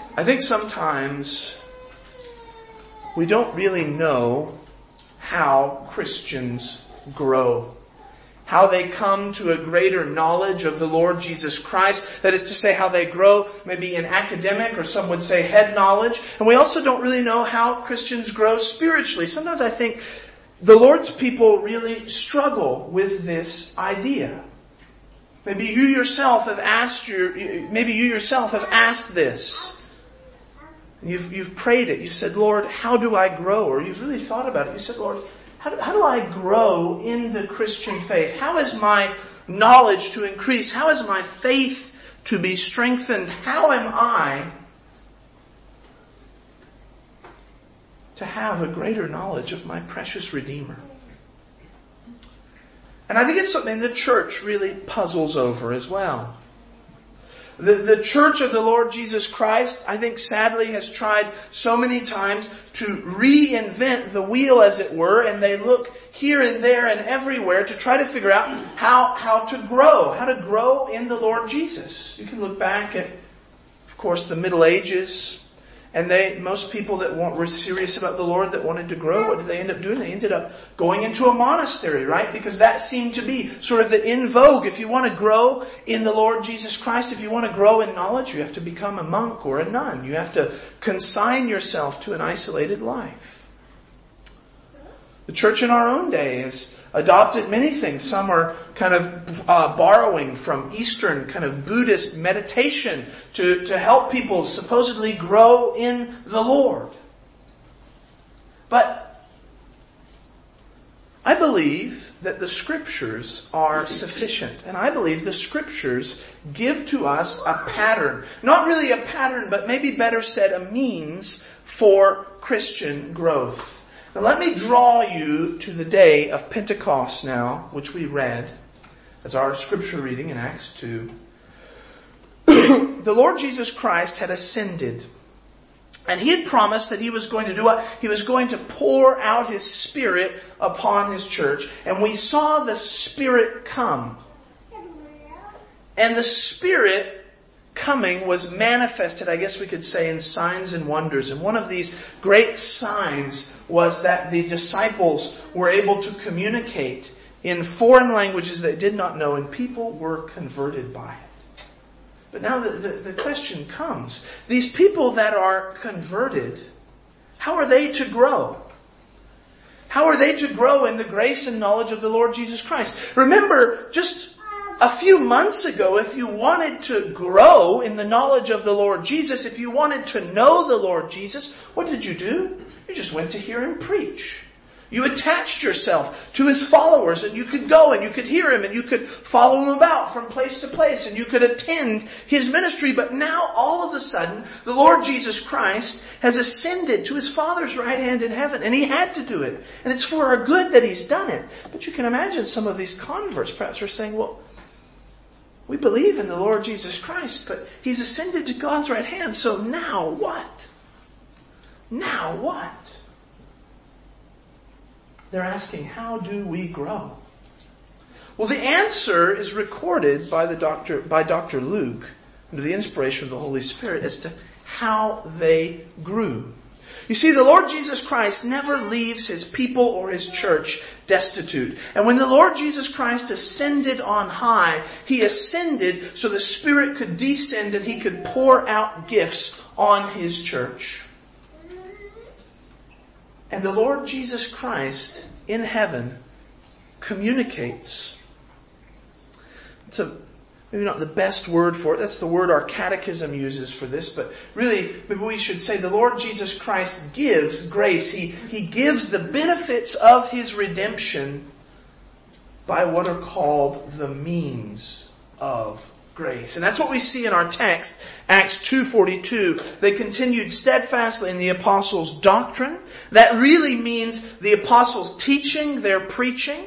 I think sometimes we don't really know how Christians grow. How they come to a greater knowledge of the Lord Jesus Christ. That is to say, how they grow maybe in academic, or some would say head knowledge. And we also don't really know how Christians grow spiritually. Sometimes I think the Lord's people really struggle with this idea. Maybe you yourself have asked this. You've prayed it. You've said, Lord, how do I grow? Or you've really thought about it. You said, Lord, how do I grow in the Christian faith? How is my knowledge to increase? How is my faith to be strengthened? How am I to have a greater knowledge of my precious Redeemer? And I think it's something the church really puzzles over as well. The church of the Lord Jesus Christ, I think sadly, has tried so many times to reinvent the wheel, as it were, and they look here and there and everywhere to try to figure out how to grow in the Lord Jesus. You can look back at, of course, the Middle Ages, and most people that were serious about the Lord, that wanted to grow, what did they end up doing? They ended up going into a monastery, right? Because that seemed to be sort of the in vogue. If you want to grow in the Lord Jesus Christ, if you want to grow in knowledge, you have to become a monk or a nun. You have to consign yourself to an isolated life. The church in our own day has adopted many things. Some are kind of borrowing from Eastern kind of Buddhist meditation to help people supposedly grow in the Lord. But I believe that the Scriptures are sufficient. And I believe the Scriptures give to us a pattern. Not really a pattern, but maybe better said, a means for Christian growth. Now let me draw you to the day of Pentecost now, which we read as our scripture reading in Acts 2. The Lord Jesus Christ had ascended. And He had promised that He was going to do what? He was going to pour out His Spirit upon His church. And we saw the Spirit come. And the Spirit coming was manifested, I guess we could say, in signs and wonders. And one of these great signs was that the disciples were able to communicate in foreign languages they did not know, and people were converted by it. But now the question comes, these people that are converted, how are they to grow? How are they to grow in the grace and knowledge of the Lord Jesus Christ? Remember, just a few months ago, if you wanted to grow in the knowledge of the Lord Jesus, if you wanted to know the Lord Jesus, what did you do? You just went to hear Him preach. You attached yourself to His followers, and you could go and you could hear Him and you could follow Him about from place to place and you could attend His ministry. But now, all of a sudden, the Lord Jesus Christ has ascended to His Father's right hand in heaven, and He had to do it. And it's for our good that He's done it. But you can imagine some of these converts perhaps are saying, well, we believe in the Lord Jesus Christ, but He's ascended to God's right hand, so now what? Now what? They're asking, how do we grow? Well, the answer is recorded by Dr. Luke, under the inspiration of the Holy Spirit, as to how they grew. You see, the Lord Jesus Christ never leaves His people or His church destitute. And when the Lord Jesus Christ ascended on high, He ascended so the Spirit could descend and He could pour out gifts on His church. And the Lord Jesus Christ in heaven communicates. It's maybe not the best word for it. That's the word our catechism uses for this. But really, maybe we should say the Lord Jesus Christ gives grace. He gives the benefits of His redemption by what are called the means of grace. And that's what we see in our text, Acts 2:42. They continued steadfastly in the apostles' doctrine. That really means the apostles' teaching, their preaching.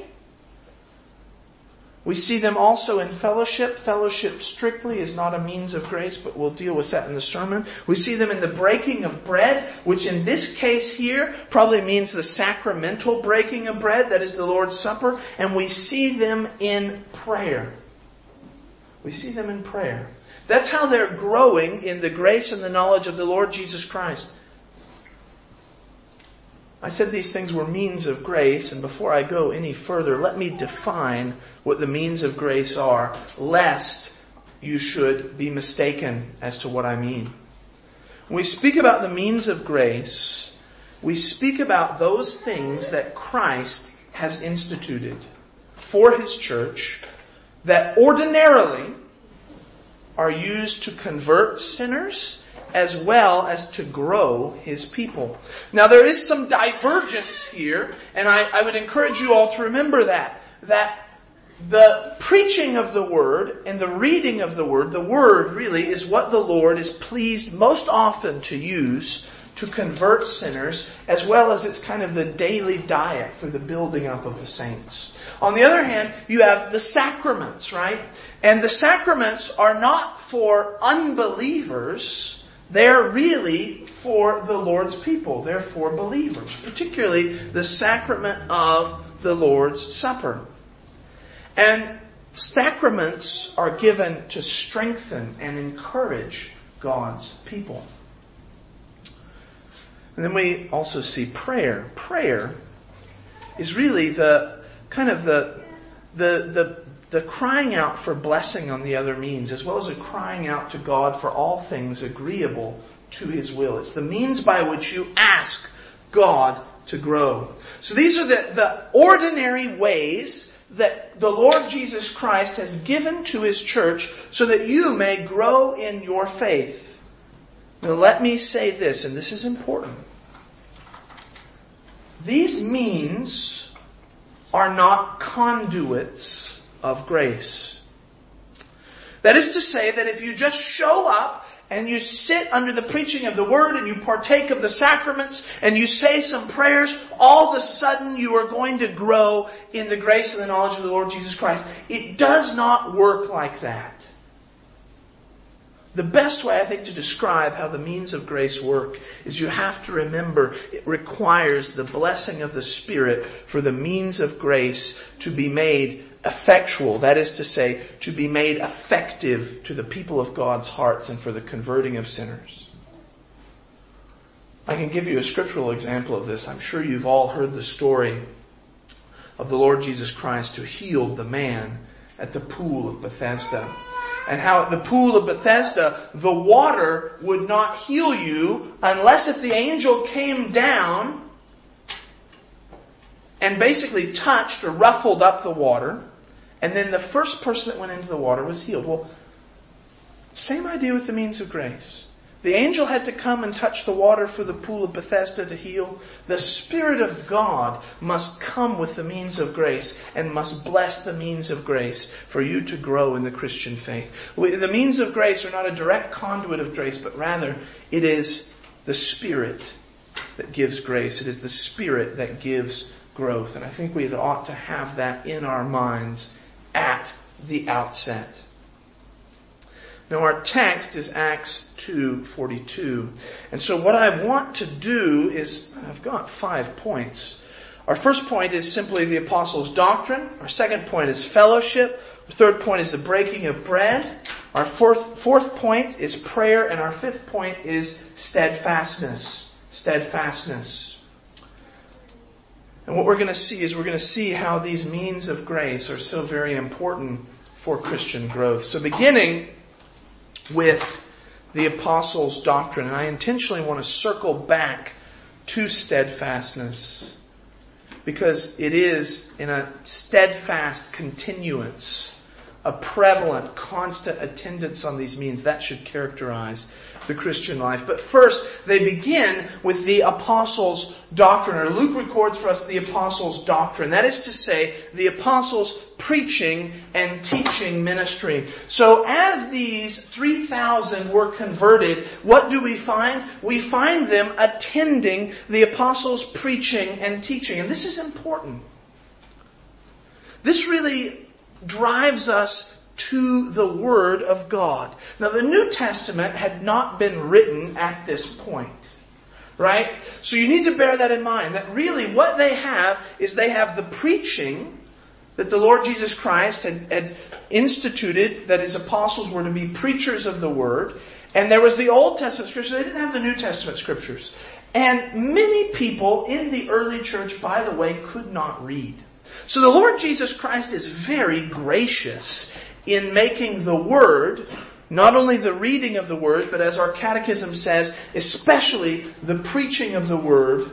We see them also in fellowship. Fellowship strictly is not a means of grace, but we'll deal with that in the sermon. We see them in the breaking of bread, which in this case here probably means the sacramental breaking of bread, that is the Lord's Supper. And we see them in prayer. We see them in prayer. That's how they're growing in the grace and the knowledge of the Lord Jesus Christ. I said these things were means of grace, and before I go any further, let me define what the means of grace are, lest you should be mistaken as to what I mean. When we speak about the means of grace, we speak about those things that Christ has instituted for His church that ordinarily are used to convert sinners as well as to grow His people. Now there is some divergence here, and I would encourage you all to remember that the preaching of the Word and the reading of the Word really is what the Lord is pleased most often to use to convert sinners, as well as it's kind of the daily diet for the building up of the saints. On the other hand, you have the sacraments, right? And the sacraments are not for unbelievers. They're really for the Lord's people. They're for believers. Particularly the sacrament of the Lord's Supper. And sacraments are given to strengthen and encourage God's people. And then we also see prayer. Prayer is really the crying out for blessing on the other means, as well as a crying out to God for all things agreeable to His will. It's the means by which you ask God to grow. So these are the ordinary ways that the Lord Jesus Christ has given to His church so that you may grow in your faith. Now let me say this, and this is important. These means are not conduits of grace. That is to say that if you just show up and you sit under the preaching of the Word and you partake of the sacraments and you say some prayers, all of a sudden you are going to grow in the grace and the knowledge of the Lord Jesus Christ. It does not work like that. The best way, I think, to describe how the means of grace work is you have to remember it requires the blessing of the Spirit for the means of grace to be made effectual. That is to say, to be made effective to the people of God's hearts and for the converting of sinners. I can give you a scriptural example of this. I'm sure you've all heard the story of the Lord Jesus Christ who healed the man at the pool of Bethesda. And how at the pool of Bethesda, the water would not heal you unless if the angel came down and basically touched or ruffled up the water. And then the first person that went into the water was healed. Well, same idea with the means of grace. The angel had to come and touch the water for the pool of Bethesda to heal. The Spirit of God must come with the means of grace and must bless the means of grace for you to grow in the Christian faith. The means of grace are not a direct conduit of grace, but rather it is the Spirit that gives grace. It is the Spirit that gives growth. And I think we ought to have that in our minds at the outset. Now our text is Acts 2:42. And so what I want to do is, I've got 5 points. Our first point is simply the apostles' doctrine. Our second point is fellowship. Our third point is the breaking of bread. Our fourth point is prayer. And our fifth point is steadfastness. Steadfastness. And what we're going to see is we're going to see how these means of grace are so very important for Christian growth. So beginning with the apostles' doctrine. And I intentionally want to circle back to steadfastness because it is in a steadfast continuance, a prevalent, constant attendance on these means. That should characterize the Christian life. But first, they begin with the apostles' doctrine, or Luke records for us the apostles' doctrine. That is to say, the apostles' preaching and teaching ministry. So as these 3,000 were converted, what do we find? We find them attending the apostles' preaching and teaching. And this is important. This really drives us to the Word of God. Now, the New Testament had not been written at this point. Right? So you need to bear that in mind. That really what they have is they have the preaching that the Lord Jesus Christ had instituted that His apostles were to be preachers of the Word. And there was the Old Testament Scriptures. They didn't have the New Testament Scriptures. And many people in the early church, by the way, could not read. So the Lord Jesus Christ is very gracious in making the Word, not only the reading of the Word, but as our catechism says, especially the preaching of the Word,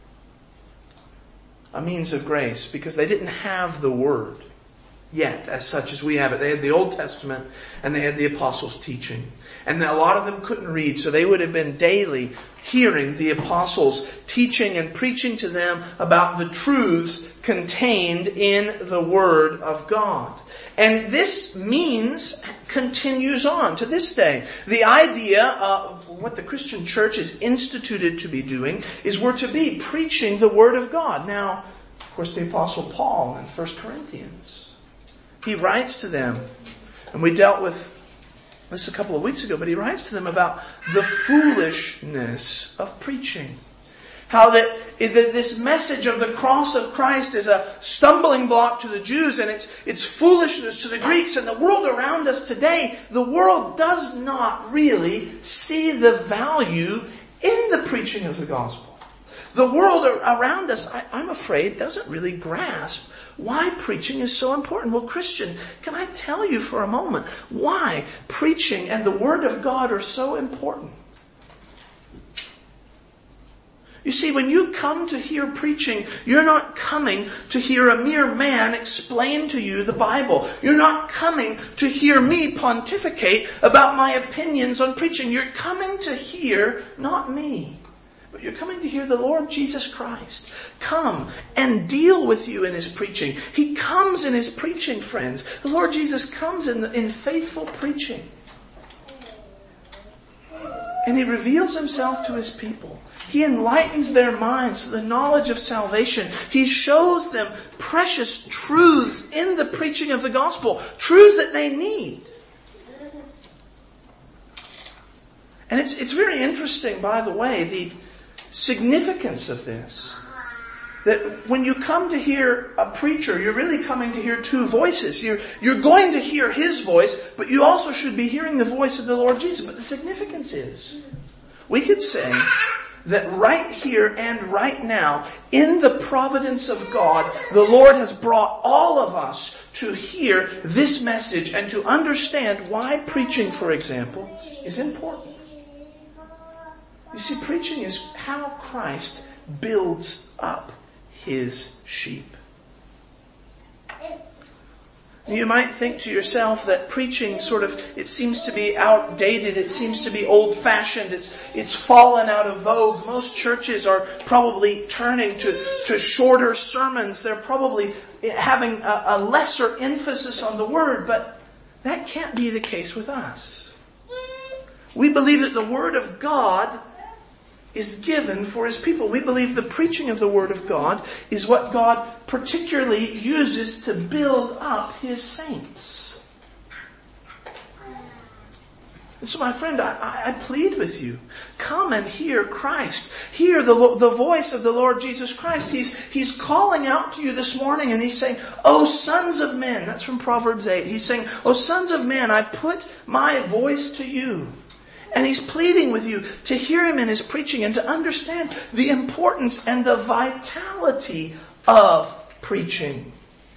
a means of grace, because they didn't have the Word yet, as such as we have it. They had the Old Testament and they had the apostles' teaching. And a lot of them couldn't read, so they would have been daily hearing the apostles teaching and preaching to them about the truths contained in the Word of God. And this means continues on to this day. The idea of what the Christian church is instituted to be doing is we're to be preaching the Word of God. Now, of course, the Apostle Paul in 1 Corinthians, he writes to them, and we dealt with this a couple of weeks ago, but he writes to them about the foolishness of preaching. How that this message of the cross of Christ is a stumbling block to the Jews and it's foolishness to the Greeks. And the world around us today, the world does not really see the value in the preaching of the gospel. The world around us, I'm afraid, doesn't really grasp why preaching is so important. Well, Christian, can I tell you for a moment why preaching and the Word of God are so important? You see, when you come to hear preaching, you're not coming to hear a mere man explain to you the Bible. You're not coming to hear me pontificate about my opinions on preaching. You're coming to hear not me, but you're coming to hear the Lord Jesus Christ come and deal with you in His preaching. He comes in His preaching, friends. The Lord Jesus comes in faithful preaching. And He reveals Himself to His people. He enlightens their minds to the knowledge of salvation. He shows them precious truths in the preaching of the gospel. Truths that they need. And it's very interesting, by the way, the significance of this. That when you come to hear a preacher, you're really coming to hear two voices. You're going to hear his voice, but you also should be hearing the voice of the Lord Jesus. But the significance is, we could say that right here and right now, in the providence of God, the Lord has brought all of us to hear this message and to understand why preaching, for example, is important. You see, preaching is how Christ builds up His sheep. You might think to yourself that preaching it seems to be outdated, it seems to be old-fashioned, it's fallen out of vogue. Most churches are probably turning to shorter sermons. They're probably having a lesser emphasis on the Word, but that can't be the case with us. We believe that the Word of God is given for His people. We believe the preaching of the Word of God is what God particularly uses to build up His saints. And so, my friend, I plead with you, come and hear Christ. Hear the voice of the Lord Jesus Christ. He's calling out to you this morning and He's saying, "O sons of men," that's from Proverbs 8. He's saying, "O sons of men, I put my voice to you." And He's pleading with you to hear Him in His preaching and to understand the importance and the vitality of preaching.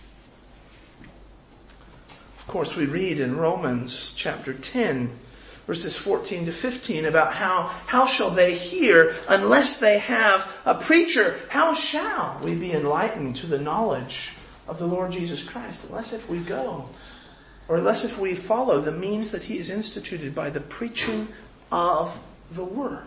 Of course, we read in Romans chapter 10, verses 14 to 15 about how shall they hear unless they have a preacher? How shall we be enlightened to the knowledge of the Lord Jesus Christ? Unless if we go, or unless if we follow the means that He has instituted by the preaching of the Word.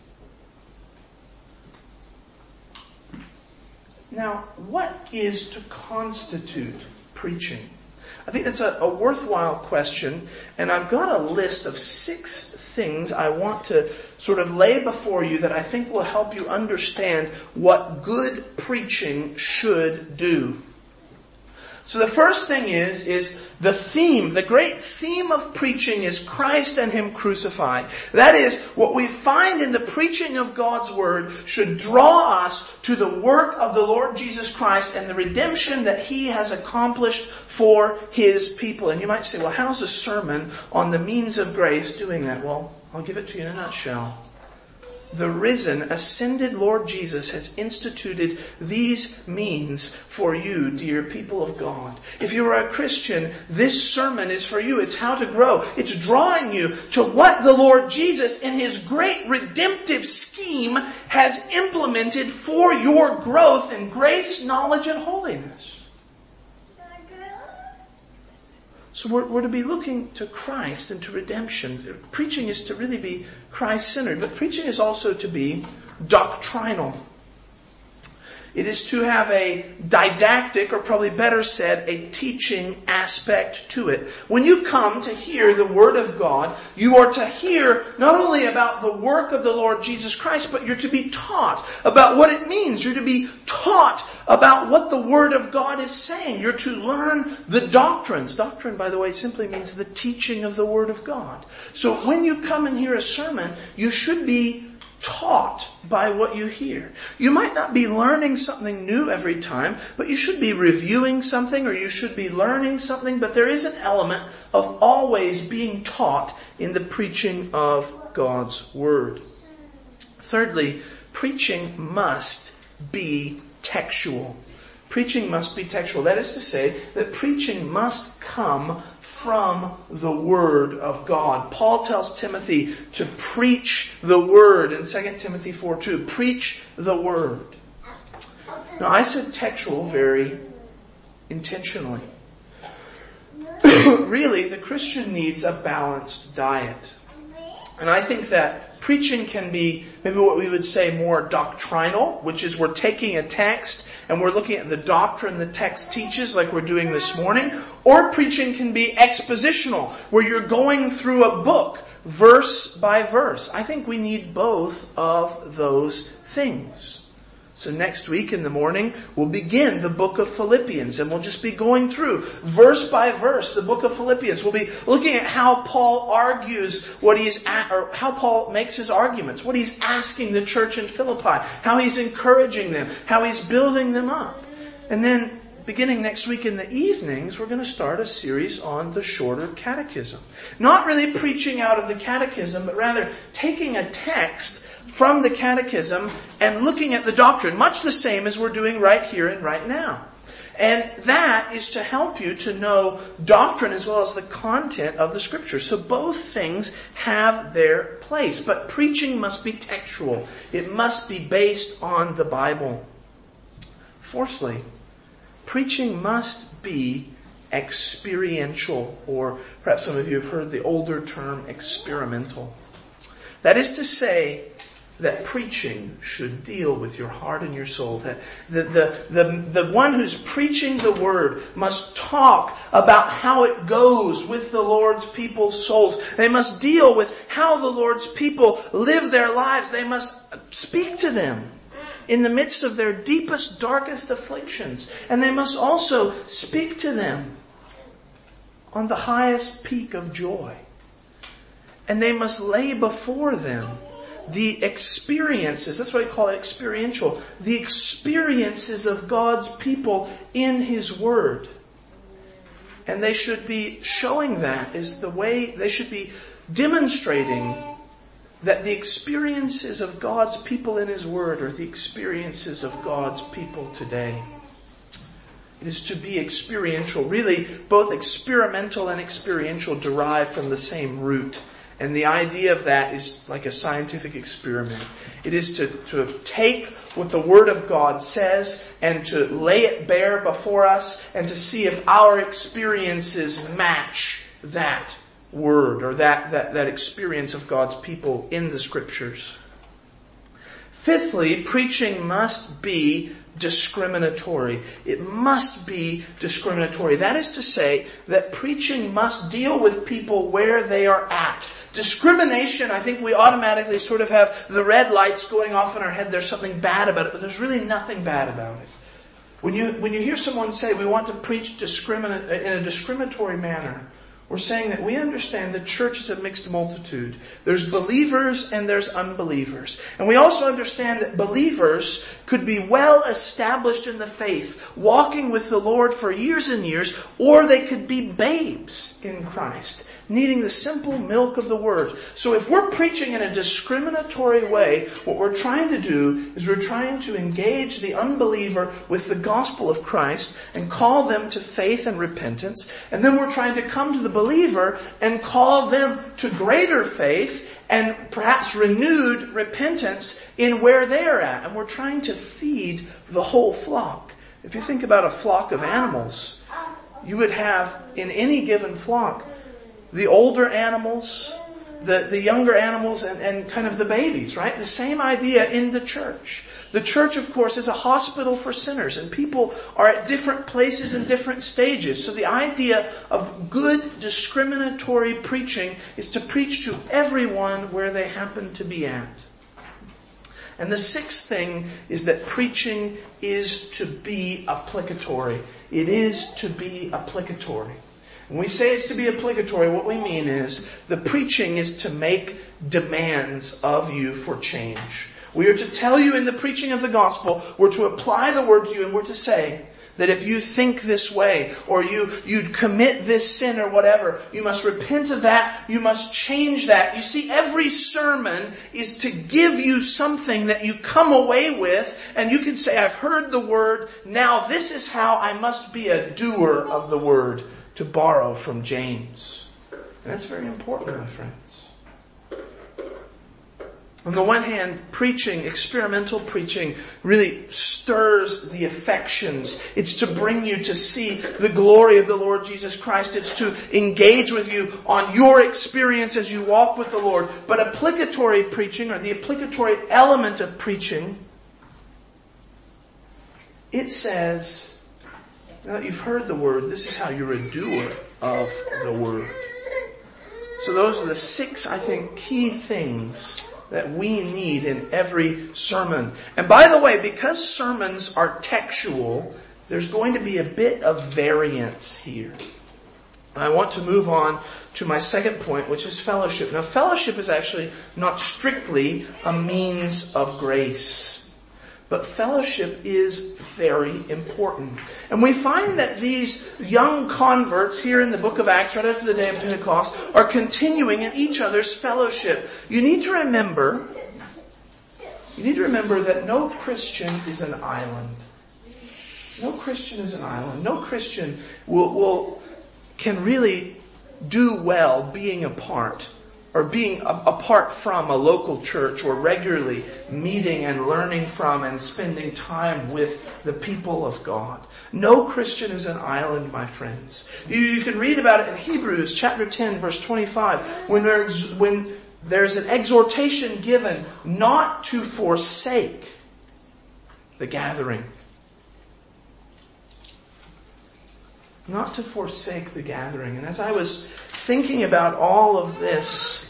Now, what is to constitute preaching? I think that's a worthwhile question, and I've got a list of 6 things I want to sort of lay before you that I think will help you understand what good preaching should do. So the first thing is the theme. The great theme of preaching is Christ and Him crucified. That is, what we find in the preaching of God's Word should draw us to the work of the Lord Jesus Christ and the redemption that He has accomplished for His people. And you might say, well, how's a sermon on the means of grace doing that? Well, I'll give it to you in a nutshell. The risen, ascended Lord Jesus has instituted these means for you, dear people of God. If you are a Christian, this sermon is for you. It's how to grow. It's drawing you to what the Lord Jesus, in His great redemptive scheme, has implemented for your growth in grace, knowledge, and holiness. So we're to be looking to Christ and to redemption. Preaching is to really be Christ-centered, but preaching is also to be doctrinal. It is to have a didactic, or probably better said, a teaching aspect to it. When you come to hear the Word of God, you are to hear not only about the work of the Lord Jesus Christ, but you're to be taught about what it means. You're to be taught about what the Word of God is saying. You're to learn the doctrines. Doctrine, by the way, simply means the teaching of the Word of God. So when you come and hear a sermon, you should be taught by what you hear. You might not be learning something new every time, but you should be reviewing something, or you should be learning something, but there is an element of always being taught in the preaching of God's Word. Thirdly, preaching must be textual. Preaching must be textual. That is to say that preaching must come from the Word of God. Paul tells Timothy to preach the Word in 2 Timothy 4:2. Preach the Word. Now, I said textual very intentionally. Really, the Christian needs a balanced diet. And I think that preaching can be maybe what we would say more doctrinal, which is we're taking a text and we're looking at the doctrine the text teaches, like we're doing this morning. Or preaching can be expositional, where you're going through a book, verse by verse. I think we need both of those things. So next week in the morning, we'll begin the book of Philippians, and we'll just be going through verse by verse the book of Philippians. We'll be looking at how Paul argues or how Paul makes his arguments, what he's asking the church in Philippi, how he's encouraging them, how he's building them up. And then beginning next week in the evenings, we're going to start a series on the shorter catechism. Not really preaching out of the catechism, but rather taking a text from the catechism and looking at the doctrine, much the same as we're doing right here and right now. And that is to help you to know doctrine as well as the content of the Scripture. So both things have their place. But preaching must be textual. It must be based on the Bible. Fourthly, preaching must be experiential, or perhaps some of you have heard the older term experimental. That is to say that preaching should deal with your heart and your soul. That the one who's preaching the Word must talk about how it goes with the Lord's people's souls. They must deal with how the Lord's people live their lives. They must speak to them in the midst of their deepest, darkest afflictions. And they must also speak to them on the highest peak of joy. And they must lay before them the experiences, that's why I call it experiential, the experiences of God's people in His Word. And they should be showing that is the way, they should be demonstrating that the experiences of God's people in His Word are the experiences of God's people today. It is to be experiential. Really, both experimental and experiential derive from the same root. And the idea of that is like a scientific experiment. It is to take what the Word of God says and to lay it bare before us and to see if our experiences match that Word or that experience of God's people in the Scriptures. Fifthly, preaching must be discriminatory. It must be discriminatory. That is to say that preaching must deal with people where they are at. Discrimination, I think we automatically sort of have the red lights going off in our head. There's something bad about it, but there's really nothing bad about it. When you hear someone say we want to preach in a discriminatory manner, we're saying that we understand the church is a mixed multitude. There's believers and there's unbelievers. And we also understand that believers could be well established in the faith, walking with the Lord for years and years, or they could be babes in Christ, needing the simple milk of the Word. So if we're preaching in a discriminatory way, what we're trying to do is we're trying to engage the unbeliever with the gospel of Christ and call them to faith and repentance. And then we're trying to come to the believer and call them to greater faith and perhaps renewed repentance in where they're at. And we're trying to feed the whole flock. If you think about a flock of animals, you would have in any given flock the older animals, the younger animals, and kind of the babies, right? The same idea in the church. The church, of course, is a hospital for sinners, and people are at different places and different stages. So the idea of good discriminatory preaching is to preach to everyone where they happen to be at. And the sixth thing is that preaching is to be applicatory. It is to be applicatory. When we say it's to be applicatory, what we mean is the preaching is to make demands of you for change. We are to tell you in the preaching of the gospel, we're to apply the word to you, and we're to say that if you think this way, or you'd commit this sin or whatever, you must repent of that, you must change that. You see, every sermon is to give you something that you come away with, and you can say, I've heard the word, now this is how I must be a doer of the word, to borrow from James. And that's very important, my friends. On the one hand, preaching, experimental preaching, really stirs the affections. It's to bring you to see the glory of the Lord Jesus Christ. It's to engage with you on your experience as you walk with the Lord. But applicatory preaching, or the applicatory element of preaching, it says, now that you've heard the word, this is how you're a doer of the word. So those are the six, I think, key things that we need in every sermon. And by the way, because sermons are textual, there's going to be a bit of variance here. And I want to move on to my second point, which is fellowship. Now, fellowship is actually not strictly a means of grace. But fellowship is very important. And we find that these young converts here in the book of Acts, right after the day of Pentecost, are continuing in each other's fellowship. You need to remember that no Christian is an island. No Christian is an island. No Christian can really do well being apart, or being apart from a local church, or regularly meeting and learning from and spending time with the people of God. No Christian is an island, my friends. You can read about it in Hebrews chapter 10, verse 25, when there's an exhortation given not to forsake the gathering. Not to forsake the gathering. And as I was thinking about all of this,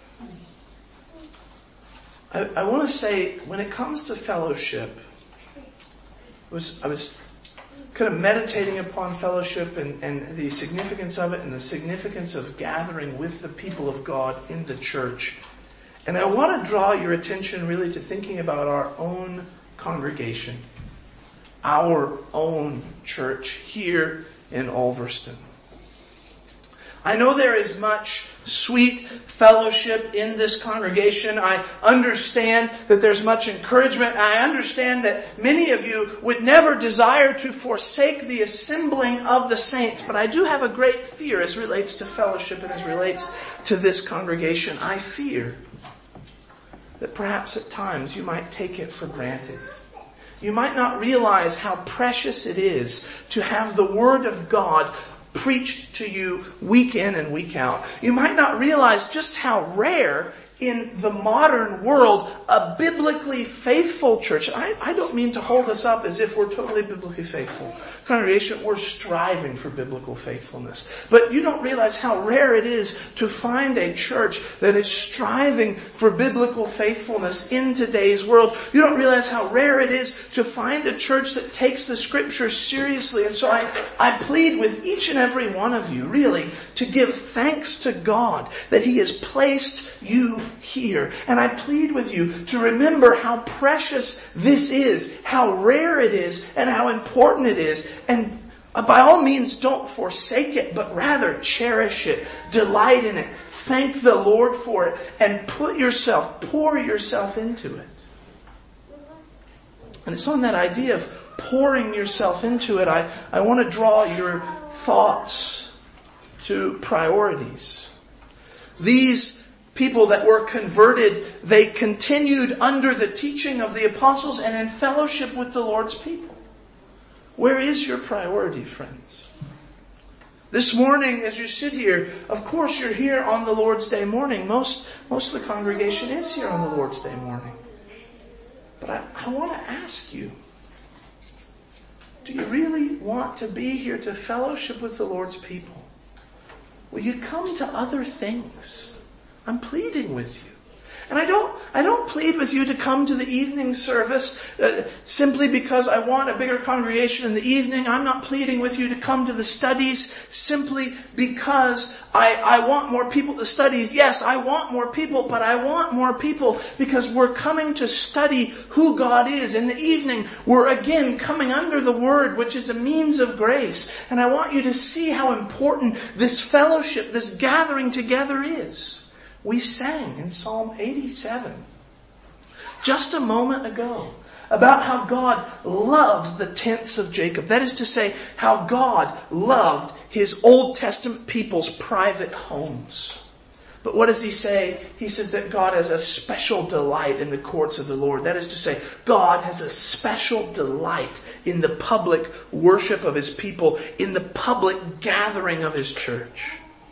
I want to say, when it comes to fellowship, I was kind of meditating upon fellowship and the significance of it, and the significance of gathering with the people of God in the church. And I want to draw your attention really to thinking about our own congregation, our own church here in Ulverston. I know there is much sweet fellowship in this congregation. I understand that there's much encouragement. I understand that many of you would never desire to forsake the assembling of the saints. But I do have a great fear as relates to fellowship and as relates to this congregation. I fear that perhaps at times you might take it for granted. You might not realize how precious it is to have the Word of God preached to you week in and week out. You might not realize just how rare in the modern world, a biblically faithful church. I don't mean to hold us up as if we're totally biblically faithful. Congregation, we're striving for biblical faithfulness. But you don't realize how rare it is to find a church that is striving for biblical faithfulness in today's world. You don't realize how rare it is to find a church that takes the Scriptures seriously. And so I plead with each and every one of you, really, to give thanks to God that He has placed you here. And I plead with you to remember how precious this is, how rare it is, and how important it is. And by all means, don't forsake it, but rather cherish it, delight in it, thank the Lord for it, and pour yourself into it. And it's on that idea of pouring yourself into it, I want to draw your thoughts to priorities. These people that were converted, they continued under the teaching of the apostles and in fellowship with the Lord's people. Where is your priority, friends? This morning, as you sit here, of course you're here on the Lord's Day morning. Most of the congregation is here on the Lord's Day morning. But I want to ask you, do you really want to be here to fellowship with the Lord's people? Will you come to other things? I'm pleading with you. And I don't plead with you to come to the evening service simply because I want a bigger congregation in the evening. I'm not pleading with you to come to the studies simply because I want more people to studies. Yes, I want more people, but I want more people because we're coming to study who God is. In the evening, we're again coming under the Word, which is a means of grace. And I want you to see how important this fellowship, this gathering together is. We sang in Psalm 87 just a moment ago about how God loves the tents of Jacob. That is to say, how God loved His Old Testament people's private homes. But what does He say? He says that God has a special delight in the courts of the Lord. That is to say, God has a special delight in the public worship of His people, in the public gathering of His church.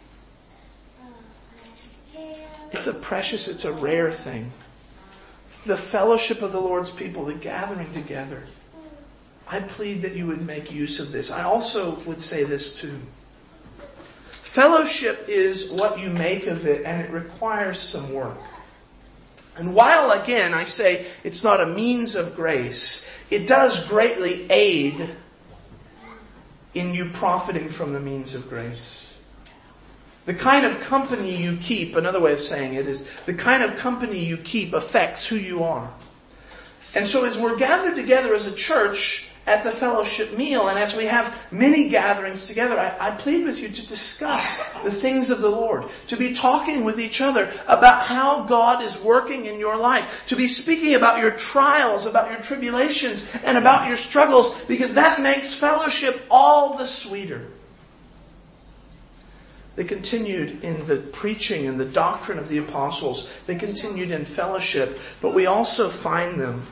It's a rare thing. The fellowship of the Lord's people, the gathering together. I plead that you would make use of this. I also would say this too. Fellowship is what you make of it, and it requires some work. And while, again, I say it's not a means of grace, it does greatly aid in you profiting from the means of grace. The kind of company you keep, another way of saying it is, the kind of company you keep affects who you are. And so as we're gathered together as a church at the fellowship meal, and as we have many gatherings together, I plead with you to discuss the things of the Lord, to be talking with each other about how God is working in your life, to be speaking about your trials, about your tribulations, and about your struggles, because that makes fellowship all the sweeter. They continued in the preaching and the doctrine of the apostles. They continued in fellowship. But we also find them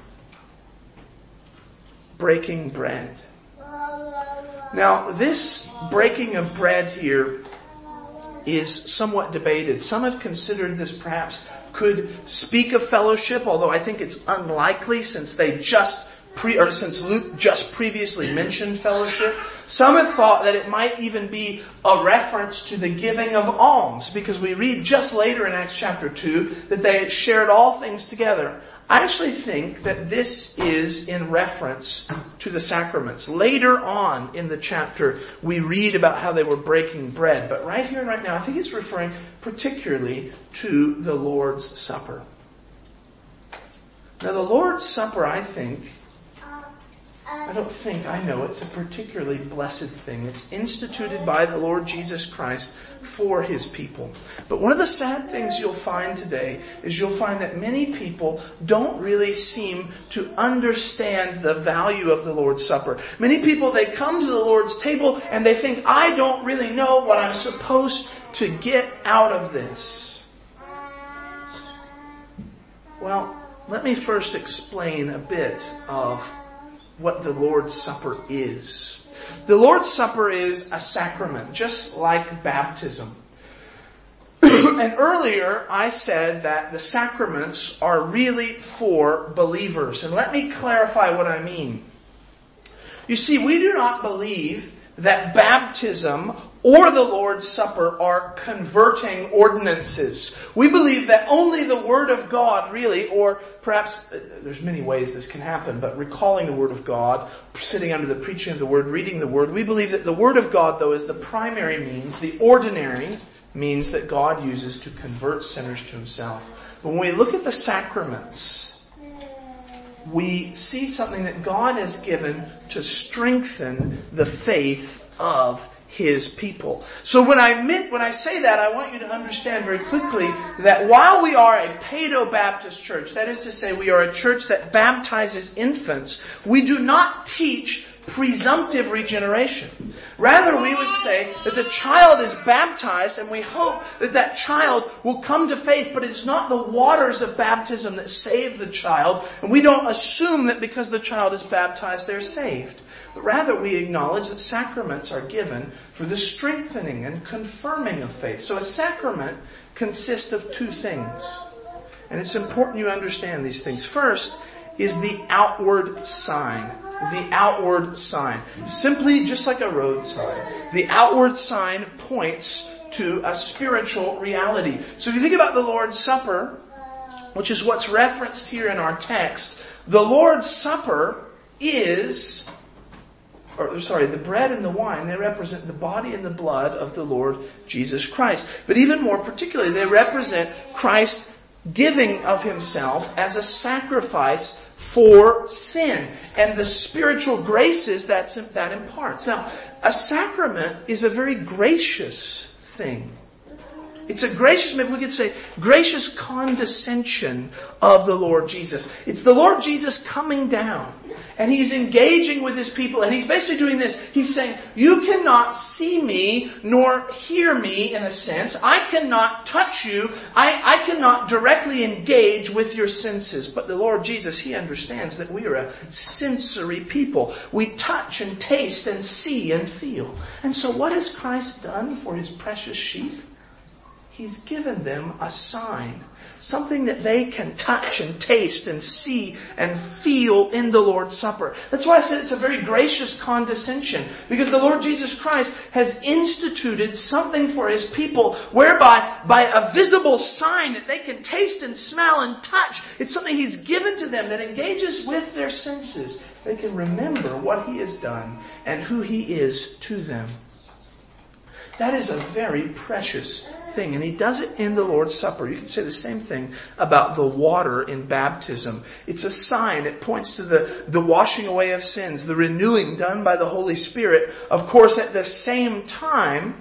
breaking bread. Now, this breaking of bread here is somewhat debated. Some have considered this perhaps could speak of fellowship, although I think it's unlikely since since Luke just previously mentioned fellowship. Some have thought that it might even be a reference to the giving of alms, because we read just later in Acts chapter 2 that they shared all things together. I actually think that this is in reference to the sacraments. Later on in the chapter, we read about how they were breaking bread. But right here and right now, I think it's referring particularly to the Lord's Supper. Now, the Lord's Supper, I know it's a particularly blessed thing. It's instituted by the Lord Jesus Christ for His people. But one of the sad things you'll find today is you'll find that many people don't really seem to understand the value of the Lord's Supper. Many people, they come to the Lord's table and they think, I don't really know what I'm supposed to get out of this. Well, let me first explain a bit of what the Lord's Supper is. The Lord's Supper is a sacrament, just like baptism. And earlier I said that the sacraments are really for believers. And let me clarify what I mean. You see, we do not believe that baptism or the Lord's Supper are converting ordinances. We believe that only the Word of God really, or perhaps there's many ways this can happen, but recalling the Word of God, sitting under the preaching of the Word, reading the Word, we believe that the Word of God, though, is the primary means, the ordinary means that God uses to convert sinners to Himself. But when we look at the sacraments, we see something that God has given to strengthen the faith of His people. So when I say that, I want you to understand very quickly that while we are a Paedo-Baptist church, that is to say we are a church that baptizes infants, we do not teach presumptive regeneration. Rather, we would say that the child is baptized and we hope that that child will come to faith, but it's not the waters of baptism that save the child, and we don't assume that because the child is baptized they're saved. But rather, we acknowledge that sacraments are given for the strengthening and confirming of faith. So a sacrament consists of two things. And it's important you understand these things. First is the outward sign. The outward sign. Simply just like a road sign. The outward sign points to a spiritual reality. So if you think about the Lord's Supper, which is what's referenced here in our text, the Lord's Supper is... the bread and the wine, they represent the body and the blood of the Lord Jesus Christ. But even more particularly, they represent Christ giving of Himself as a sacrifice for sin and the spiritual graces that imparts. Now, a sacrament is a very gracious thing. It's a gracious, maybe we could say, gracious condescension of the Lord Jesus. It's the Lord Jesus coming down. And He's engaging with His people. And He's basically doing this. He's saying, you cannot see me nor hear me in a sense. I cannot touch you. I cannot directly engage with your senses. But the Lord Jesus, He understands that we are a sensory people. We touch and taste and see and feel. And so what has Christ done for His precious sheep? He's given them a sign. Something that they can touch and taste and see and feel in the Lord's Supper. That's why I said it's a very gracious condescension. Because the Lord Jesus Christ has instituted something for His people whereby, by a visible sign that they can taste and smell and touch, it's something He's given to them that engages with their senses. They can remember what He has done and who He is to them. That is a very precious thing. And He does it in the Lord's Supper. You can say the same thing about the water in baptism. It's a sign. It points to the washing away of sins, the renewing done by the Holy Spirit. Of course, at the same time,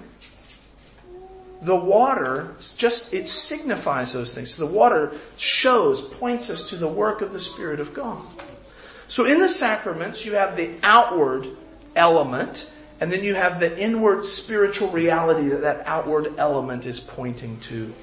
the water, it signifies those things. So the water points us to the work of the Spirit of God. So in the sacraments, you have the outward element, and then you have the inward spiritual reality that outward element is pointing to.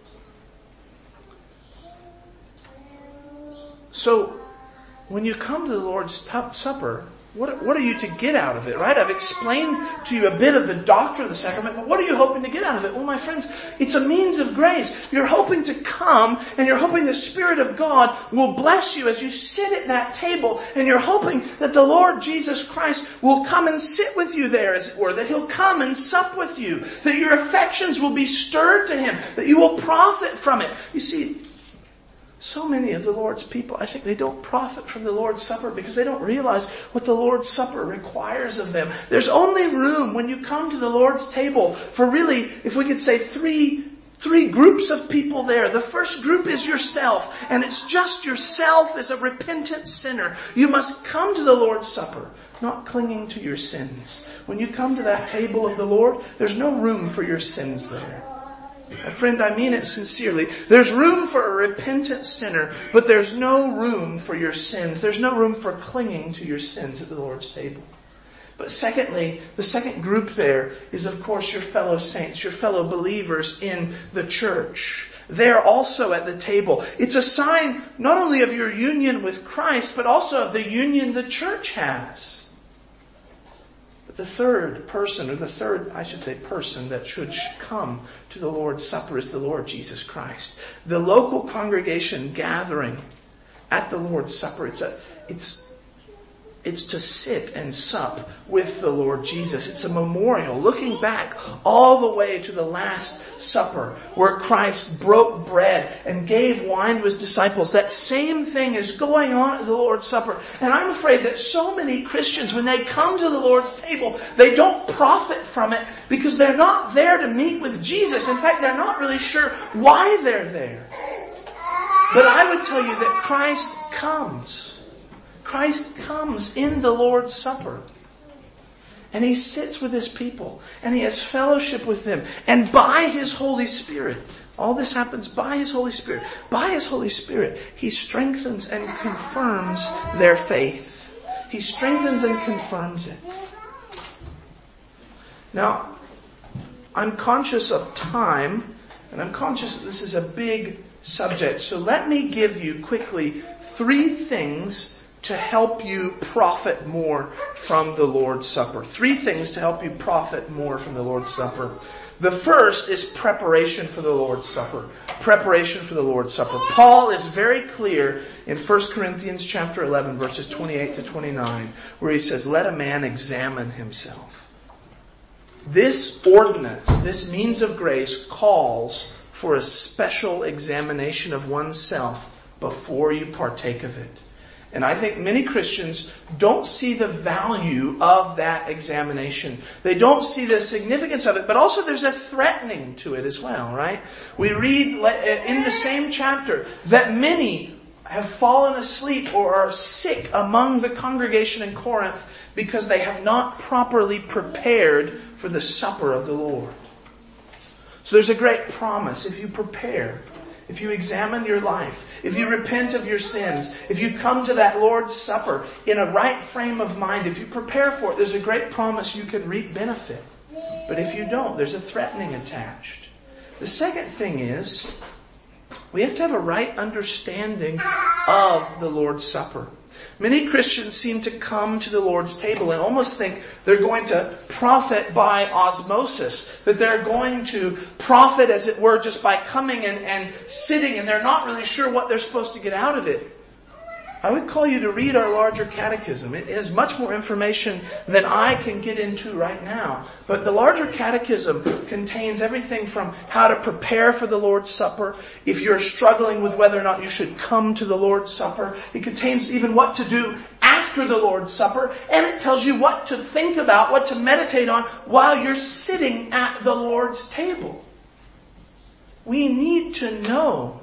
So, when you come to the Lord's Supper, what are you to get out of it, right? I've explained to you a bit of the doctrine of the sacrament, but what are you hoping to get out of it? Well, my friends, it's a means of grace. You're hoping to come, and you're hoping the Spirit of God will bless you as you sit at that table, and you're hoping that the Lord Jesus Christ will come and sit with you there, as it were, that He'll come and sup with you, that your affections will be stirred to Him, that you will profit from it. You see, so many of the Lord's people, I think they don't profit from the Lord's Supper because they don't realize what the Lord's Supper requires of them. There's only room when you come to the Lord's table for really, if we could say, three groups of people there. The first group is yourself, and it's just yourself as a repentant sinner. You must come to the Lord's Supper, not clinging to your sins. When you come to that table of the Lord, there's no room for your sins there. Friend, I mean it sincerely. There's room for a repentant sinner, but there's no room for your sins. There's no room for clinging to your sins at the Lord's table. But secondly, the second group there is, of course, your fellow saints, your fellow believers in the church. They're also at the table. It's a sign not only of your union with Christ, but also of the union the church has. the third person, or the third, I should say, person that should come to the Lord's Supper is the Lord Jesus Christ. The local congregation gathering at the Lord's Supper, it's to sit and sup with the Lord Jesus. It's a memorial looking back all the way to the Last Supper where Christ broke bread and gave wine to His disciples. That same thing is going on at the Lord's Supper. And I'm afraid that so many Christians, when they come to the Lord's table, they don't profit from it because they're not there to meet with Jesus. In fact, they're not really sure why they're there. But I would tell you that Christ comes. Christ comes in the Lord's Supper. And He sits with His people. And He has fellowship with them. And by His Holy Spirit, all this happens by His Holy Spirit. By His Holy Spirit, He strengthens and confirms their faith. He strengthens and confirms it. Now, I'm conscious of time. And I'm conscious that this is a big subject. So let me give you quickly 3 things to help you profit more from the Lord's Supper. 3 things to help you profit more from the Lord's Supper. The first is preparation for the Lord's Supper. Preparation for the Lord's Supper. Paul is very clear in 1 Corinthians chapter 11, verses 28 to 29, where he says, "Let a man examine himself." This ordinance, this means of grace, calls for a special examination of oneself before you partake of it. And I think many Christians don't see the value of that examination. They don't see the significance of it, but also there's a threatening to it as well, right? We read in the same chapter that many have fallen asleep or are sick among the congregation in Corinth because they have not properly prepared for the supper of the Lord. So there's a great promise if you prepare. If you examine your life, if you repent of your sins, if you come to that Lord's Supper in a right frame of mind, if you prepare for it, there's a great promise you can reap benefit. But if you don't, there's a threatening attached. The second thing is, we have to have a right understanding of the Lord's Supper. Many Christians seem to come to the Lord's table and almost think they're going to profit by osmosis, that they're going to profit, as it were, just by coming and sitting, and they're not really sure what they're supposed to get out of it. I would call you to read our larger catechism. It has much more information than I can get into right now. But the larger catechism contains everything from how to prepare for the Lord's Supper, if you're struggling with whether or not you should come to the Lord's Supper. It contains even what to do after the Lord's Supper. And it tells you what to think about, what to meditate on while you're sitting at the Lord's table. We need to know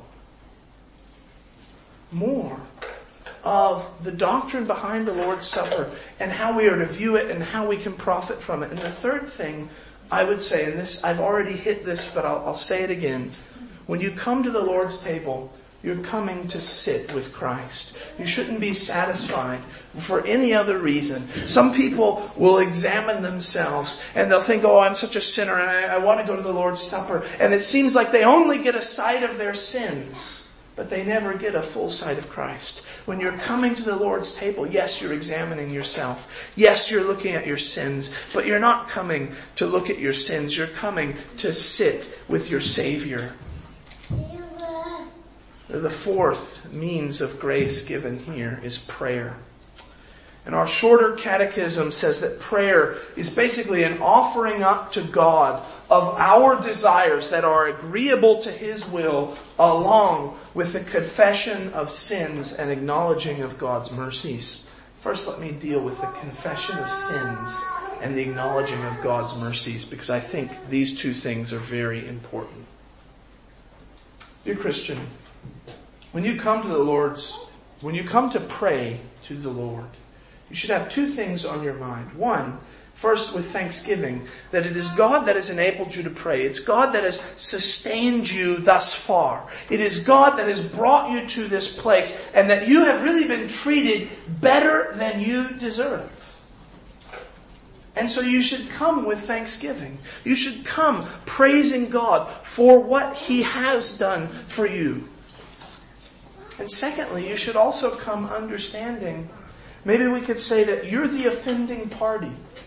more of the doctrine behind the Lord's Supper and how we are to view it and how we can profit from it. And the third thing I would say, and this I've already hit this, but I'll say it again. When you come to the Lord's table, you're coming to sit with Christ. You shouldn't be satisfied for any other reason. Some people will examine themselves and they'll think, oh, I'm such a sinner and I want to go to the Lord's Supper. And it seems like they only get a sight of their sins. But they never get a full sight of Christ. When you're coming to the Lord's table, yes, you're examining yourself. Yes, you're looking at your sins. But you're not coming to look at your sins. You're coming to sit with your Savior. The fourth means of grace given here is prayer. And our shorter catechism says that prayer is basically an offering up to God of our desires that are agreeable to His will, along with the confession of sins and acknowledging of God's mercies. First, let me deal with the confession of sins and the acknowledging of God's mercies, because I think these two things are very important. Dear Christian, when you come to pray to the Lord, you should have 2 things on your mind. One, first with thanksgiving, that it is God that has enabled you to pray. It's God that has sustained you thus far. It is God that has brought you to this place, and that you have really been treated better than you deserve. And so you should come with thanksgiving. You should come praising God for what He has done for you. And secondly, you should also come understanding, maybe we could say that you're the offending party.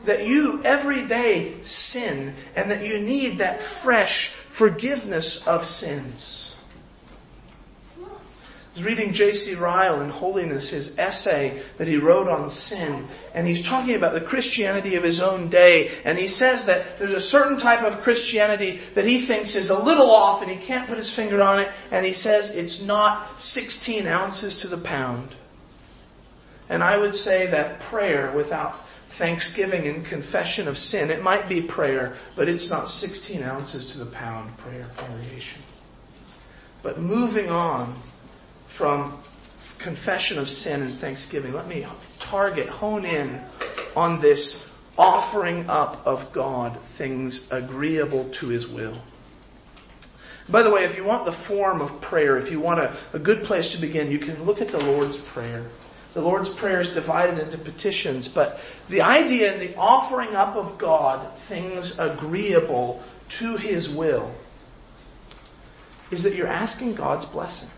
that you every day sin and that you need that fresh forgiveness of sins. I was reading J.C. Ryle in Holiness, his essay that he wrote on sin, and he's talking about the Christianity of his own day, and he says that there's a certain type of Christianity that he thinks is a little off and he can't put his finger on it, and he says it's not 16 ounces to the pound. And I would say that prayer without thanksgiving and confession of sin, it might be prayer, but it's not 16 ounces to the pound prayer congregation. But moving on from confession of sin and thanksgiving, let me hone in on this offering up of God things agreeable to His will. By the way, if you want the form of prayer, if you want a good place to begin, you can look at the Lord's Prayer. The Lord's Prayer is divided into petitions, but the idea in the offering up of God things agreeable to His will is that you're asking God's blessing.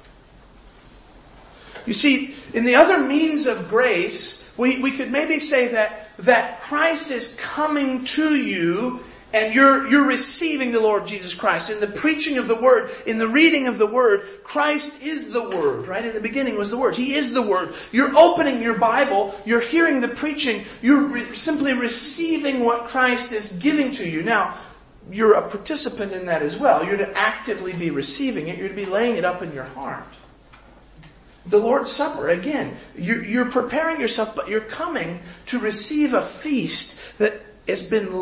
You see, in the other means of grace, we could maybe say that Christ is coming to you and you're receiving the Lord Jesus Christ. In the preaching of the Word, in the reading of the Word, Christ is the Word, right? In the beginning was the Word. He is the Word. You're opening your Bible, you're hearing the preaching, you're simply receiving what Christ is giving to you. Now, you're a participant in that as well. You're to actively be receiving it. You're to be laying it up in your heart. The Lord's Supper, again, you're preparing yourself, but you're coming to receive a feast that has been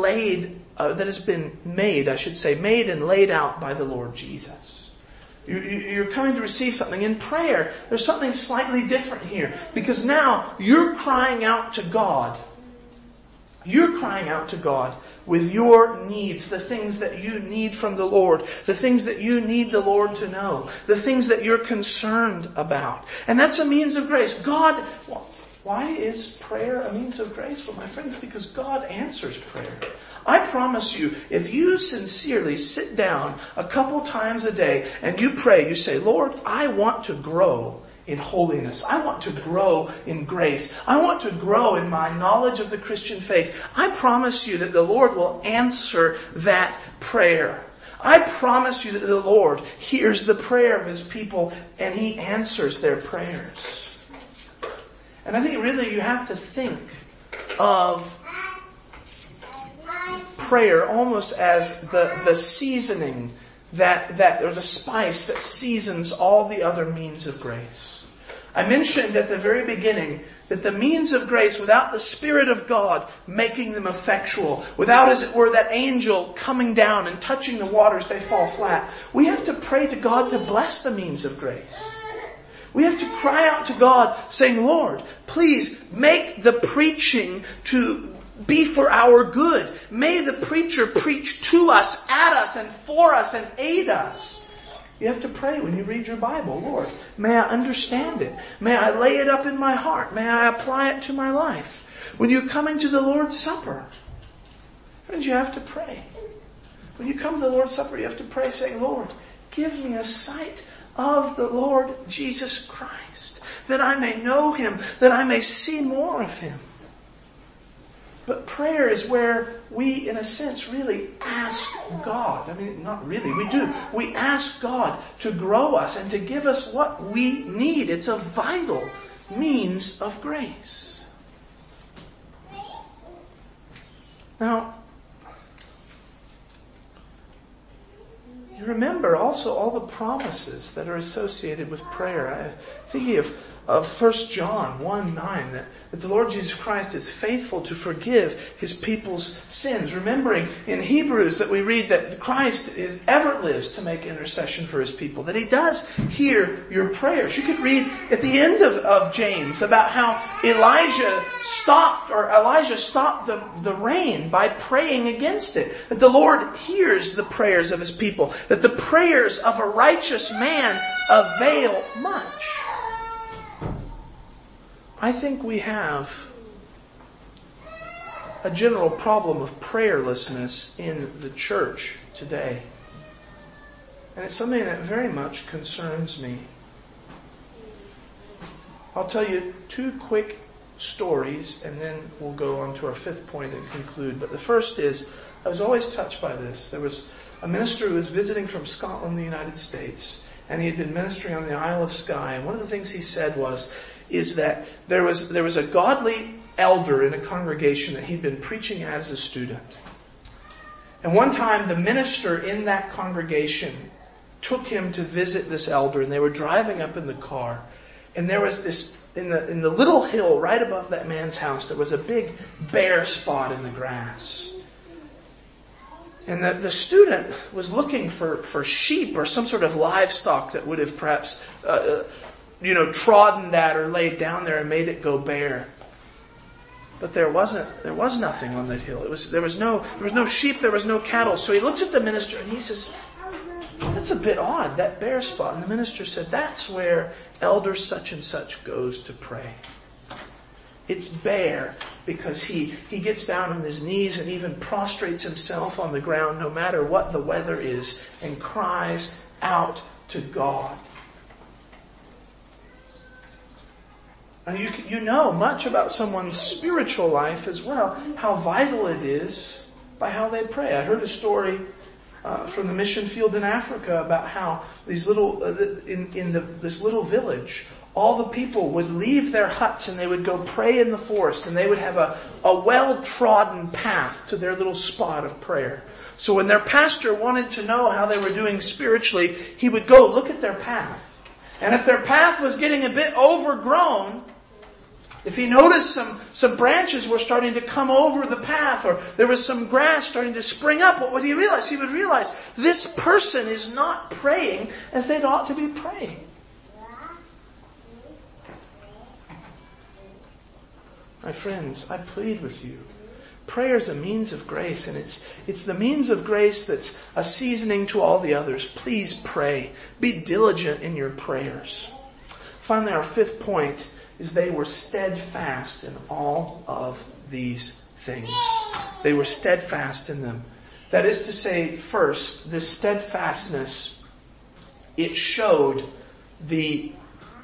made and laid out by the Lord Jesus. You're coming to receive something. In prayer, there's something slightly different here, because now you're crying out to God. You're crying out to God with your needs, the things that you need from the Lord, the things that you need the Lord to know, the things that you're concerned about. And that's a means of grace. God, why is prayer a means of grace? Well, my friends, because God answers prayer. I promise you, if you sincerely sit down a couple times a day and you pray, you say, Lord, I want to grow in holiness. I want to grow in grace. I want to grow in my knowledge of the Christian faith. I promise you that the Lord will answer that prayer. I promise you that the Lord hears the prayer of His people and He answers their prayers. And I think really you have to think of prayer almost as the seasoning that or the spice that seasons all the other means of grace. I mentioned at the very beginning that the means of grace, without the Spirit of God making them effectual, without, as it were, that angel coming down and touching the waters, they fall flat. We have to pray to God to bless the means of grace. We have to cry out to God saying, Lord, please make the preaching to be for our good. May the preacher preach to us, at us, and for us, and aid us. You have to pray when you read your Bible. Lord, may I understand it. May I lay it up in my heart. May I apply it to my life. When you come into the Lord's Supper, friends, you have to pray. When you come to the Lord's Supper, you have to pray saying, Lord, give me a sight of the Lord Jesus Christ, that I may know Him, that I may see more of Him. But prayer is where we, in a sense, really ask God. I mean, not really, we do. We ask God to grow us and to give us what we need. It's a vital means of grace. Now, you remember also all the promises that are associated with prayer. I'm thinking of 1 John 1:9, that the Lord Jesus Christ is faithful to forgive His people's sins. Remembering in Hebrews that we read that Christ ever lives to make intercession for His people, that He does hear your prayers. You could read at the end of James about how Elijah stopped the rain by praying against it. That the Lord hears the prayers of His people. That the prayers of a righteous man avail much. I think we have a general problem of prayerlessness in the church today. And it's something that very much concerns me. I'll tell you two quick stories, and then we'll go on to our fifth point and conclude. But the first is, I was always touched by this. There was a minister who was visiting from Scotland, the United States, and he had been ministering on the Isle of Skye. And one of the things he said is that there was a godly elder in a congregation that he'd been preaching at as a student. And one time the minister in that congregation took him to visit this elder, and they were driving up in the car. And there was this, in the little hill right above that man's house, there was a big bare spot in the grass. And the student was looking for sheep or some sort of livestock that would have perhaps trodden that or laid down there and made it go bare. But there was nothing on that hill. There was no sheep, there was no cattle. So he looks at the minister and he says, "That's a bit odd, that bare spot." And the minister said, "That's where Elder such and such goes to pray. It's bare because he gets down on his knees and even prostrates himself on the ground no matter what the weather is and cries out to God." And you know much about someone's spiritual life as well, how vital it is by how they pray. I heard a story from the mission field in Africa about how these little this little village, all the people would leave their huts and they would go pray in the forest, and they would have a well-trodden path to their little spot of prayer. So when their pastor wanted to know how they were doing spiritually, he would go look at their path. And if their path was getting a bit overgrown, if he noticed some branches were starting to come over the path, or there was some grass starting to spring up, what would he realize? He would realize this person is not praying as they ought to be praying. My friends, I plead with you. Prayer is a means of grace, and it's the means of grace that's a seasoning to all the others. Please pray. Be diligent in your prayers. Finally, our fifth point is they were steadfast in all of these things. They were steadfast in them. That is to say, first, this steadfastness, it showed the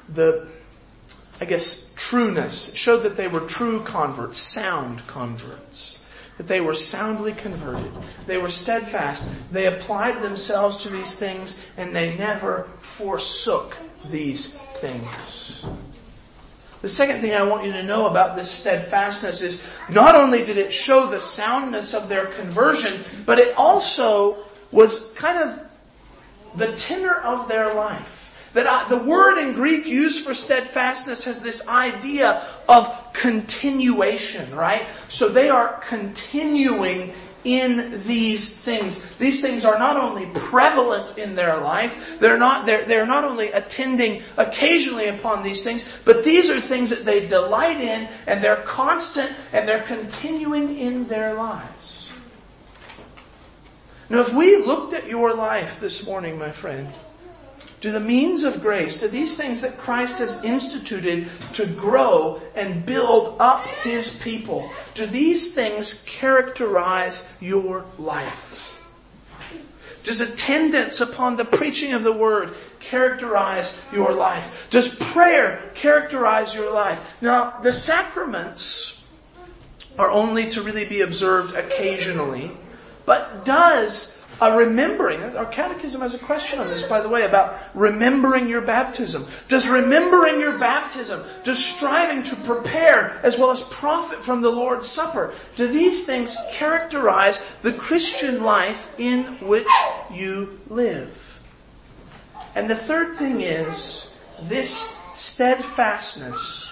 trueness. It showed that they were true converts, sound converts. That they were soundly converted. They were steadfast. They applied themselves to these things, and they never forsook these things. The second thing I want you to know about this steadfastness is not only did it show the soundness of their conversion, but it also was kind of the tenor of their life. That the word in Greek used for steadfastness has this idea of continuation, right? So they are continuing in these things. These things are not only prevalent in their life, they're not only attending occasionally upon these things, but these are things that they delight in, and they're constant, and they're continuing in their lives. Now, if we looked at your life this morning, my friend, do the means of grace, do these things that Christ has instituted to grow and build up His people, do these things characterize your life? Does attendance upon the preaching of the Word characterize your life? Does prayer characterize your life? Now, the sacraments are only to really be observed occasionally, but does remembering, our catechism has a question on this, by the way, about remembering your baptism. Does remembering your baptism, does striving to prepare as well as profit from the Lord's Supper, do these things characterize the Christian life in which you live? And the third thing is, this steadfastness,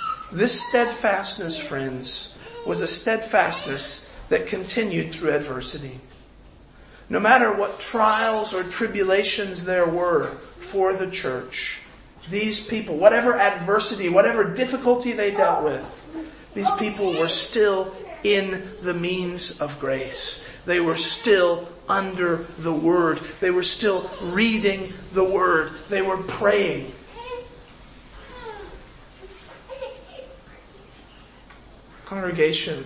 friends, was a steadfastness that continued through adversity. No matter what trials or tribulations there were for the church, these people, whatever adversity, whatever difficulty they dealt with, these people were still in the means of grace. They were still under the Word. They were still reading the Word. They were praying. Congregation,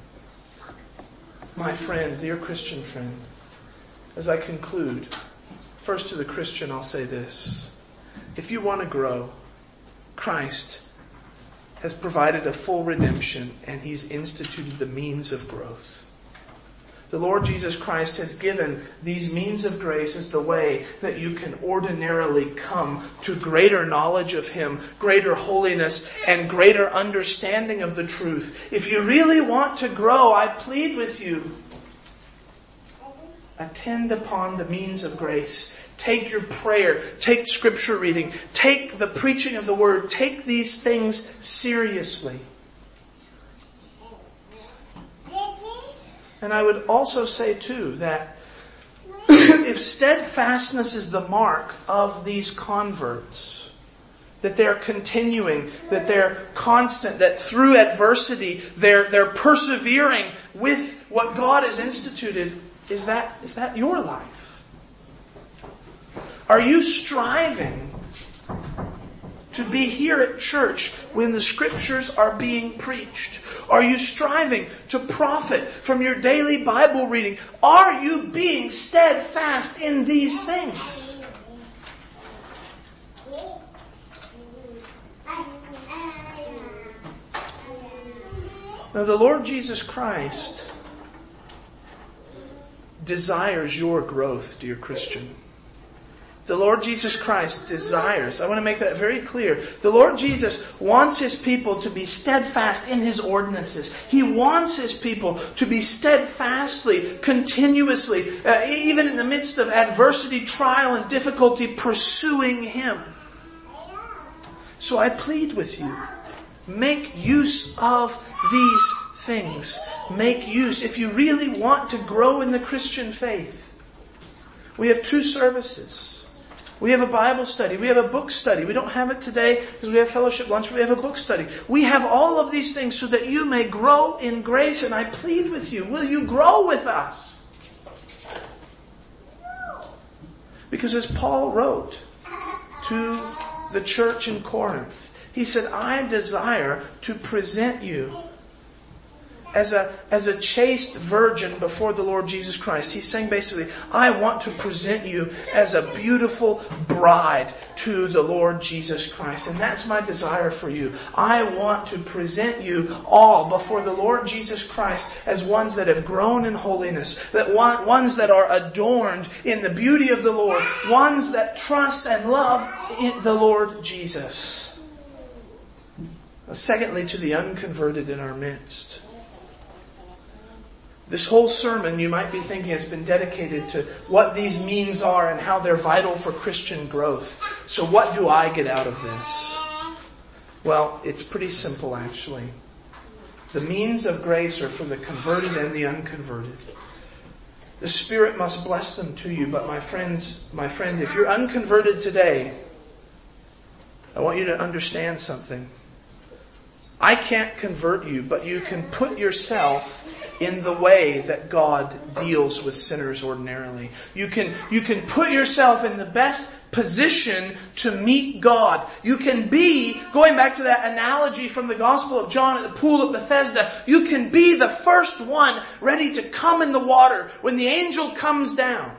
my friend, dear Christian friend, as I conclude, first to the Christian, I'll say this. If you want to grow, Christ has provided a full redemption, and He's instituted the means of growth. The Lord Jesus Christ has given these means of grace as the way that you can ordinarily come to greater knowledge of Him, greater holiness, and greater understanding of the truth. If you really want to grow, I plead with you, attend upon the means of grace. Take your prayer, take scripture reading, take the preaching of the Word, take these things seriously. And I would also say too that if steadfastness is the mark of these converts, that they're continuing, that they're constant, that through adversity they're persevering with what God has instituted, is that your life? Are you striving to be here at church when the Scriptures are being preached? Are you striving to profit from your daily Bible reading? Are you being steadfast in these things? Now, the Lord Jesus Christ desires your growth, dear Christian. The Lord Jesus Christ desires, I want to make that very clear. The Lord Jesus wants His people to be steadfast in His ordinances. He wants His people to be steadfastly, continuously, even in the midst of adversity, trial, and difficulty, pursuing Him. So I plead with you, make use of these things. Make use. If you really want to grow in the Christian faith, we have 2 services. We have a Bible study. We have a book study. We don't have it today because we have fellowship lunch. We have a book study. We have all of these things so that you may grow in grace. And I plead with you, will you grow with us? Because as Paul wrote to the church in Corinth, he said, I desire to present you as a chaste virgin before the Lord Jesus Christ. He's saying basically, I want to present you as a beautiful bride to the Lord Jesus Christ. And that's my desire for you. I want to present you all before the Lord Jesus Christ as ones that have grown in holiness, ones that are adorned in the beauty of the Lord, ones that trust and love in the Lord Jesus. Secondly, to the unconverted in our midst. This whole sermon, you might be thinking, has been dedicated to what these means are and how they're vital for Christian growth. So what do I get out of this? Well, it's pretty simple, actually. The means of grace are for the converted and the unconverted. The Spirit must bless them to you. But my friend, if you're unconverted today, I want you to understand something. I can't convert you, but you can put yourself in the way that God deals with sinners ordinarily. You can put yourself in the best position to meet God. You can be, going back to that analogy from the Gospel of John at the pool of Bethesda, you can be the first one ready to come in the water when the angel comes down.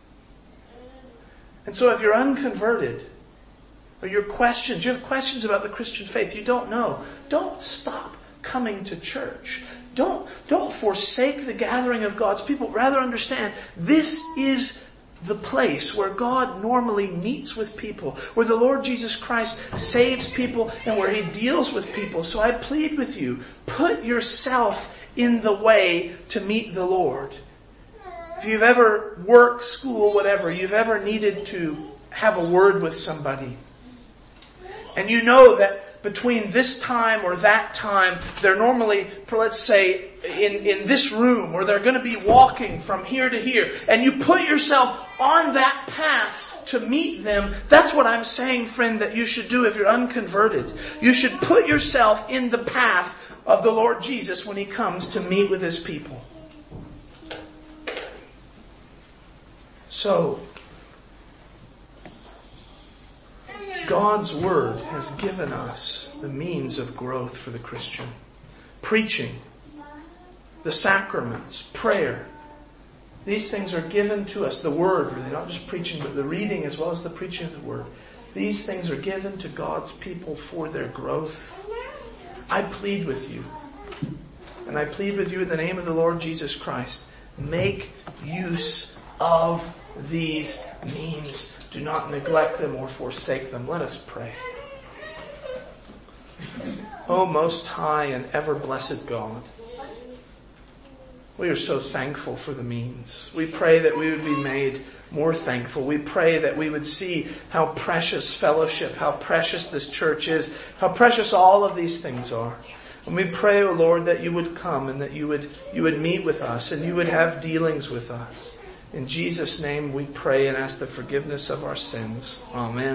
And so if you're unconverted, or you have questions about the Christian faith, you don't know, don't stop coming to church. Don't forsake the gathering of God's people. Rather understand, this is the place where God normally meets with people, where the Lord Jesus Christ saves people, and where He deals with people. So I plead with you, put yourself in the way to meet the Lord. If you've ever worked, school, whatever, you've ever needed to have a word with somebody, and you know that between this time or that time, they're normally, let's say, in this room, or they're going to be walking from here to here, and you put yourself on that path to meet them, that's what I'm saying, friend, that you should do if you're unconverted. You should put yourself in the path of the Lord Jesus when He comes to meet with His people. So, God's Word has given us the means of growth for the Christian. Preaching, the sacraments, prayer. These things are given to us. The Word, really, not just preaching, but the reading as well as the preaching of the Word. These things are given to God's people for their growth. I plead with you. And I plead with you in the name of the Lord Jesus Christ. Make use of these means. Do not neglect them or forsake them. Let us pray. O most high and ever blessed God, we are so thankful for the means. We pray that we would be made more thankful. We pray that we would see how precious fellowship, how precious this church is, how precious all of these things are. And we pray, O Lord, that you would come and that you would meet with us and you would have dealings with us. In Jesus' name we pray and ask the forgiveness of our sins. Amen.